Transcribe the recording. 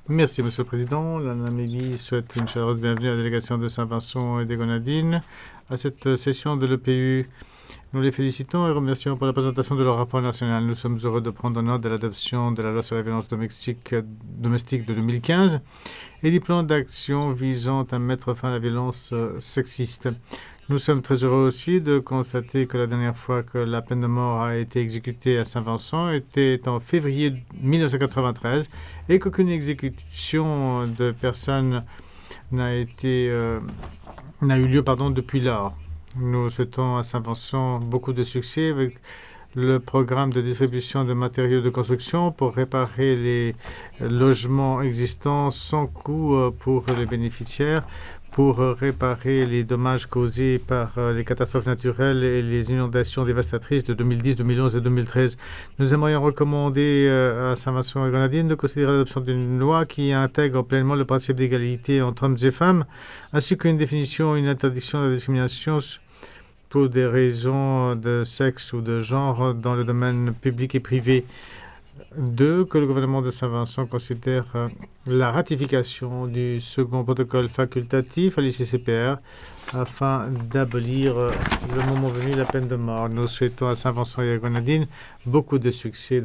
Merci, Monsieur le Président. La Namibie souhaite une chaleureuse bienvenue à la délégation de Saint-Vincent et des Grenadines à cette session de l'EPU. Nous les félicitons et remercions pour la présentation de leur rapport national. Nous sommes heureux de prendre note de l'adoption de la loi sur la violence domestique de 2015 et du plan d'action visant à mettre fin à la violence sexiste. Nous sommes très heureux aussi de constater que la dernière fois que la peine de mort a été exécutée à Saint-Vincent était en février 1993 et qu'aucune exécution de personnes n'a eu lieu depuis lors. Nous souhaitons à Saint-Vincent beaucoup de succès avec le programme de distribution de matériaux de construction pour réparer les logements existants sans coût pour les bénéficiaires, pour réparer les dommages causés par les catastrophes naturelles et les inondations dévastatrices de 2010, 2011 et 2013. Nous aimerions recommander à Saint-Vincent et Grenadines de considérer l'adoption d'une loi qui intègre pleinement le principe d'égalité entre hommes et femmes, ainsi qu'une définition et une interdiction de la discrimination pour des raisons de sexe ou de genre dans le domaine public et privé. Deux, que le gouvernement de Saint-Vincent considère la ratification du second protocole facultatif à l'ICCPR afin d'abolir le moment venu la peine de mort. Nous souhaitons à Saint-Vincent et à Grenadines beaucoup de succès